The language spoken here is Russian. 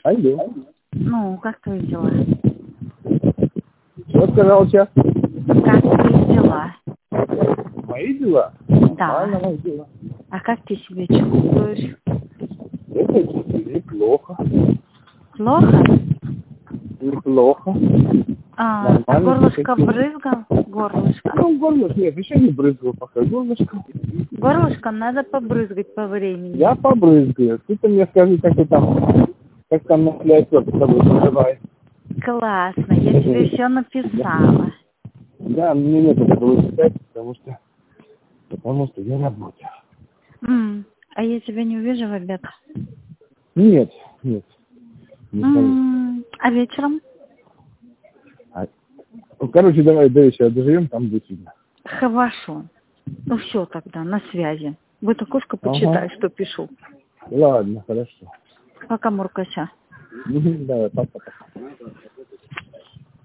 Алло. Ну, как твои дела? Что сказал сейчас? Как твои дела? Мои дела? Да. Нормально, мои дела. А как ты себя чувствуешь? Это неплохо. Плохо? Неплохо. А Нормально. горлышко брызгал? Горлышко. Ну, горлышко, нет, еще не брызгал пока. Горлышко. Горлышко надо побрызгать по времени. Я побрызгаю. Ты мне скажи, как там на пляжке с тобой поживает. Классно, я тебе все написала. Да, мне нет этого читать, потому что я работаю. А я тебя не увижу в обед? Нет. Не скажу. А вечером? Короче, давай до вечера доживем, там будет видно. Хорошо. Ну все тогда, на связи. В эту окошко почитай, что пишу. Ладно, хорошо. Пока, Муркася. Давай, пока.